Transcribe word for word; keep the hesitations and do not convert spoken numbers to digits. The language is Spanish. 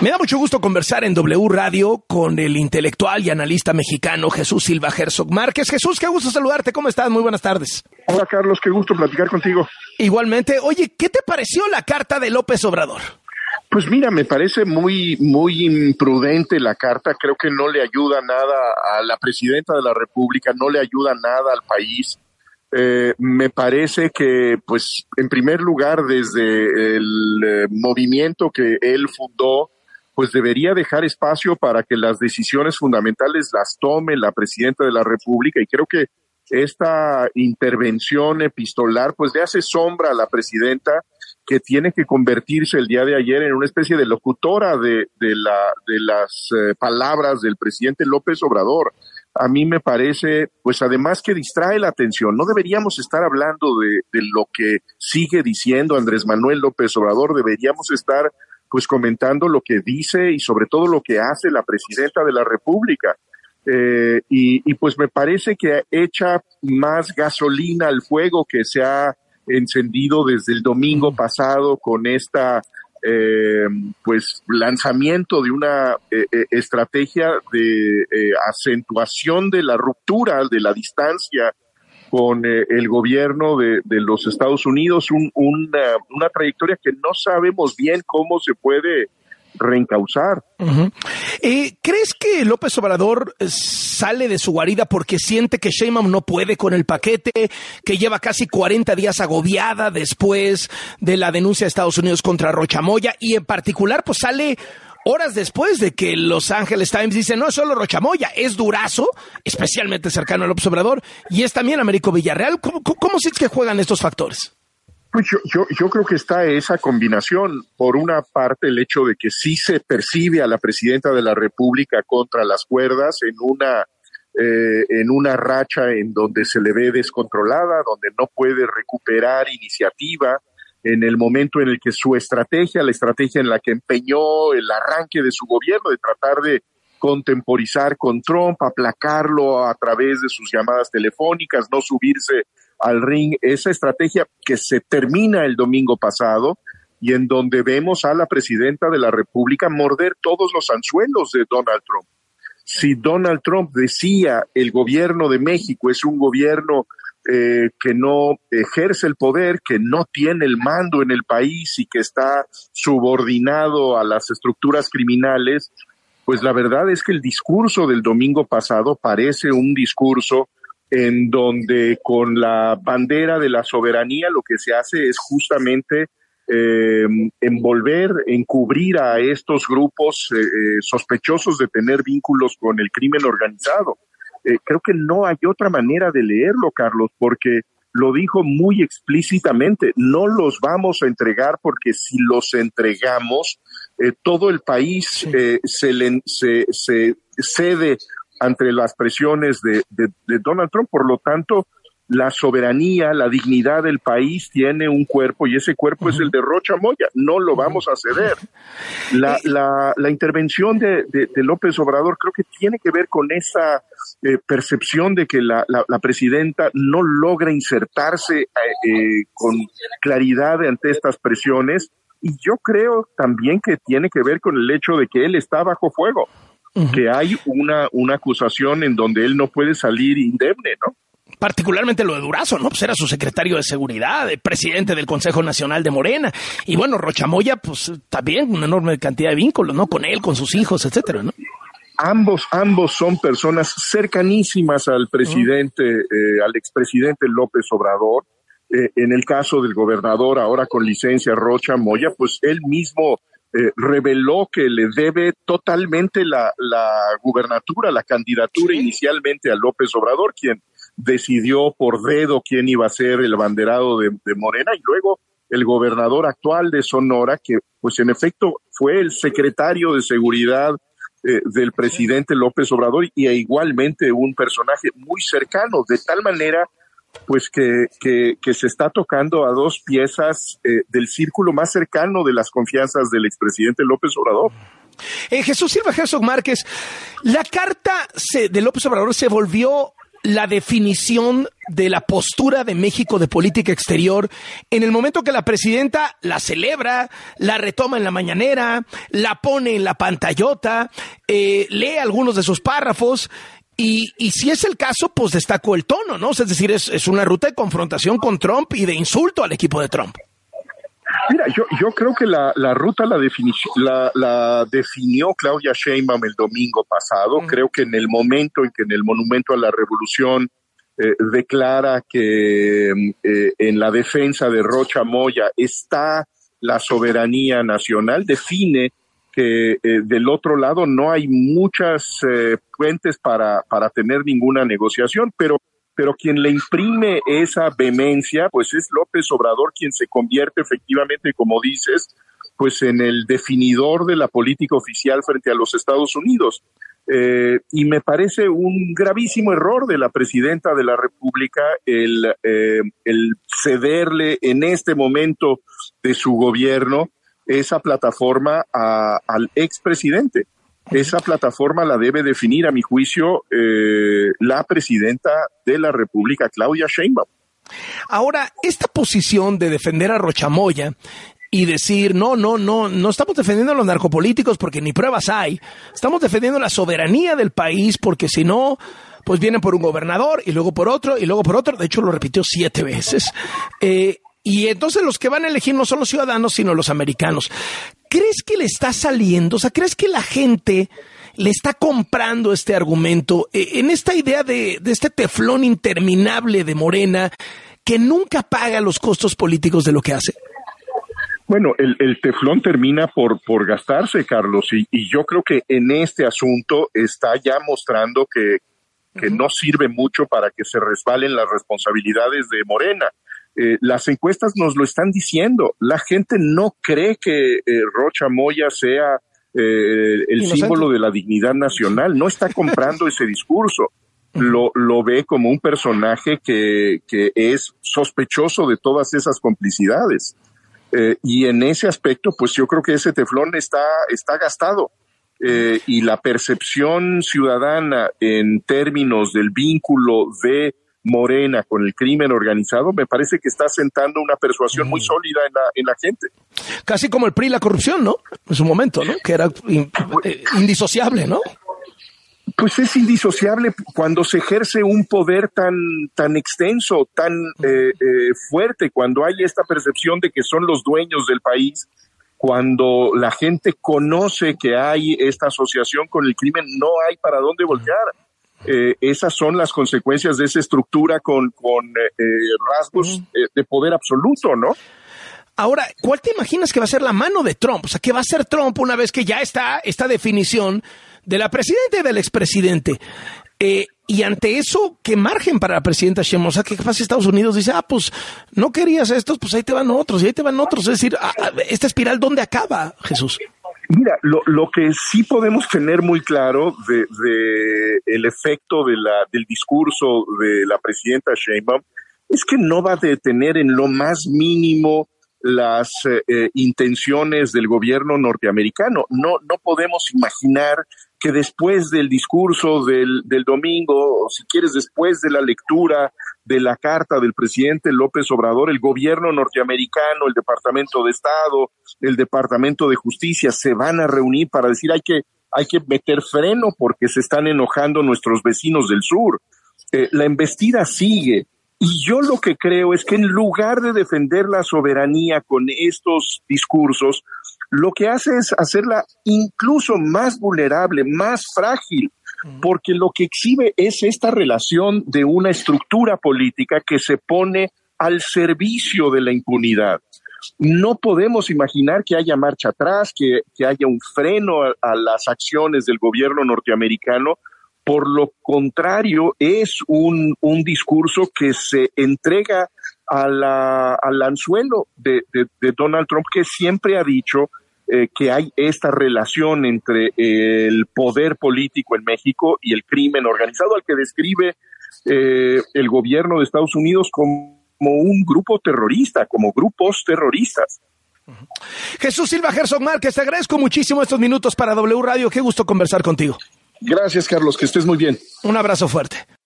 Me da mucho gusto conversar en W Radio con el intelectual y analista mexicano Jesús Silva Herzog Márquez. Jesús, qué gusto saludarte. ¿Cómo estás? Muy buenas tardes. Hola, Carlos. Qué gusto platicar contigo. Igualmente. Oye, ¿qué te pareció la carta de López Obrador? Pues mira, me parece muy, muy imprudente la carta. Creo que no le ayuda nada a la presidenta de la República, no le ayuda nada al país. Eh, me parece que, pues, en primer lugar, desde el eh, movimiento que él fundó, pues debería dejar espacio para que las decisiones fundamentales las tome la presidenta de la República, y creo que esta intervención epistolar pues le hace sombra a la presidenta, que tiene que convertirse el día de ayer en una especie de locutora de, de, la, de las eh, palabras del presidente López Obrador. A mí me parece, pues además que distrae la atención. No deberíamos estar hablando de, de lo que sigue diciendo Andrés Manuel López Obrador, deberíamos estar pues comentando lo que dice y sobre todo lo que hace la presidenta de la República. Eh, y, y pues me parece que echa más gasolina al fuego que se ha encendido desde el domingo pasado con esta eh, pues lanzamiento de una eh, eh, estrategia de eh, acentuación de la ruptura, de la distancia con eh, el gobierno de, de los Estados Unidos, un, una, una trayectoria que no sabemos bien cómo se puede reencauzar. Uh-huh. Eh, ¿Crees que López Obrador sale de su guarida porque siente que Sheinbaum no puede con el paquete, que lleva casi cuarenta días agobiada después de la denuncia de Estados Unidos contra Rocha Moya, y en particular pues sale horas después de que Los Angeles Times dice no es solo Rocha Moya, es Durazo, especialmente cercano a López Obrador, y es también Américo Villarreal? ¿Cómo, cómo, cómo sientes que juegan estos factores? Pues yo, yo, yo creo que está esa combinación. Por una parte, el hecho de que sí se percibe a la presidenta de la República contra las cuerdas en una, eh, en una racha en donde se le ve descontrolada, donde no puede recuperar iniciativa, en el momento en el que su estrategia, la estrategia en la que empeñó el arranque de su gobierno, de tratar de contemporizar con Trump, aplacarlo a través de sus llamadas telefónicas, no subirse al ring, esa estrategia que se termina el domingo pasado y en donde vemos a la presidenta de la República morder todos los anzuelos de Donald Trump. Si Donald Trump decía el gobierno de México es un gobierno eh, que no ejerce el poder, que no tiene el mando en el país y que está subordinado a las estructuras criminales, pues la verdad es que el discurso del domingo pasado parece un discurso en donde con la bandera de la soberanía lo que se hace es justamente eh, envolver, encubrir a estos grupos eh, sospechosos de tener vínculos con el crimen organizado. Eh, creo que no hay otra manera de leerlo, Carlos, porque lo dijo muy explícitamente, no los vamos a entregar porque si los entregamos, eh, todo el país eh, se, le, se, se cede ante las presiones de, de, de Donald Trump. Por lo tanto, la soberanía, la dignidad del país tiene un cuerpo y ese cuerpo uh-huh. es el de Rocha Moya. No lo vamos a ceder. La, la, la intervención de, de, de López Obrador creo que tiene que ver con esa eh, percepción de que la, la, la presidenta no logra insertarse eh, eh, con claridad ante estas presiones, y yo creo también que tiene que ver con el hecho de que él está bajo fuego. Uh-huh. Que hay una, una acusación en donde él no puede salir indemne, ¿no? Particularmente lo de Durazo, ¿no? Pues era su secretario de Seguridad, el presidente del Consejo Nacional de Morena. Y bueno, Rocha Moya, pues también una enorme cantidad de vínculos, ¿no? Con él, con sus hijos, etcétera, ¿no? Ambos, ambos son personas cercanísimas al presidente, uh-huh. eh, al expresidente López Obrador. Eh, en el caso del gobernador, ahora con licencia Rocha Moya, pues él mismo Eh, reveló que le debe totalmente la, la gubernatura, la candidatura sí. inicialmente a López Obrador, quien decidió por dedo quién iba a ser el abanderado de, de Morena, y luego el gobernador actual de Sonora, que pues en efecto fue el secretario de Seguridad eh, del presidente López Obrador y e igualmente un personaje muy cercano, de tal manera pues que, que, que se está tocando a dos piezas eh, del círculo más cercano de las confianzas del expresidente López Obrador. Eh, Jesús Silva Herzog Márquez, la carta se, de López Obrador se volvió la definición de la postura de México de política exterior en el momento que la presidenta la celebra, la retoma en la mañanera, la pone en la pantallota, eh, lee algunos de sus párrafos y, y si es el caso, pues destacó el tono, ¿no? Es decir, es, es una ruta de confrontación con Trump y de insulto al equipo de Trump. Mira, yo, yo creo que la, la ruta la, la, la definió Claudia Sheinbaum el domingo pasado. Uh-huh. Creo que en el momento en que en el Monumento a la Revolución eh, declara que eh, en la defensa de Rocha Moya está la soberanía nacional, define que eh, del otro lado no hay muchas eh, fuentes para, para tener ninguna negociación, pero pero quien le imprime esa vehemencia, pues es López Obrador, quien se convierte efectivamente, como dices, pues en el definidor de la política oficial frente a los Estados Unidos. Eh, y me parece un gravísimo error de la presidenta de la República el, eh, el cederle en este momento de su gobierno esa plataforma a, al expresidente. Esa plataforma la debe definir, a mi juicio, eh, la presidenta de la República, Claudia Sheinbaum. Ahora, esta posición de defender a Rocha Moya y decir, no, no, no, no estamos defendiendo a los narcopolíticos porque ni pruebas hay, estamos defendiendo la soberanía del país porque si no, pues vienen por un gobernador y luego por otro y luego por otro, de hecho lo repitió siete veces, eh, y entonces los que van a elegir no son los ciudadanos, sino los americanos. ¿Crees que le está saliendo? O sea, ¿crees que la gente le está comprando este argumento eh, en esta idea de, de este teflón interminable de Morena que nunca paga los costos políticos de lo que hace? Bueno, el, el teflón termina por, por gastarse, Carlos, y, y yo creo que en este asunto está ya mostrando que, que uh-huh. no sirve mucho para que se resbalen las responsabilidades de Morena. Eh, las encuestas nos lo están diciendo. La gente no cree que eh, Rocha Moya sea eh, el Inocente. símbolo de la dignidad nacional. No está comprando ese discurso. Lo, lo ve como un personaje que, que es sospechoso de todas esas complicidades. Eh, y en ese aspecto, pues yo creo que ese teflón está, está gastado. Eh, y la percepción ciudadana en términos del vínculo de Morena con el crimen organizado, me parece que está sentando una persuasión mm. muy sólida en la, en la gente. Casi como el P R I y la corrupción, ¿no? En su momento, ¿no? Que era in, eh, indisociable, ¿no? Pues es indisociable cuando se ejerce un poder tan, tan extenso, tan eh, eh, fuerte, cuando hay esta percepción de que son los dueños del país, cuando la gente conoce que hay esta asociación con el crimen, no hay para dónde voltear. Eh, esas son las consecuencias de esa estructura con, con eh, rasgos eh, de poder absoluto, ¿no? Ahora, ¿cuál te imaginas que va a ser la mano de Trump? O sea, ¿qué va a hacer Trump una vez que ya está esta definición de la presidenta y del expresidente? Eh, y ante eso, ¿qué margen para la presidenta Sheinbaum? O sea, ¿qué pasa? Estados Unidos dice, ah, pues no querías estos, pues ahí te van otros, y ahí te van otros. Es decir, ah, esta espiral, ¿dónde acaba, Jesús? Mira, lo, lo que sí podemos tener muy claro de, de el efecto de la, del discurso de la presidenta Sheinbaum es que no va a detener en lo más mínimo las eh, intenciones del gobierno norteamericano. No, no podemos imaginar que después del discurso del, del domingo, o si quieres después de la lectura de la carta del presidente López Obrador, el gobierno norteamericano, el Departamento de Estado, el Departamento de Justicia se van a reunir para decir hay que, hay que meter freno porque se están enojando nuestros vecinos del sur. Eh, la embestida sigue. Y yo lo que creo es que en lugar de defender la soberanía con estos discursos, lo que hace es hacerla incluso más vulnerable, más frágil, porque lo que exhibe es esta relación de una estructura política que se pone al servicio de la impunidad. No podemos imaginar que haya marcha atrás, que, que haya un freno a, a las acciones del gobierno norteamericano. Por lo contrario, es un, un discurso que se entrega a la, al anzuelo de, de, de Donald Trump, que siempre ha dicho eh, que hay esta relación entre el poder político en México y el crimen organizado, al que describe eh, el gobierno de Estados Unidos como, como un grupo terrorista, como grupos terroristas. Jesús Silva Herzog Márquez, te agradezco muchísimo estos minutos para W Radio. Qué gusto conversar contigo. Gracias, Carlos, que estés muy bien. Un abrazo fuerte.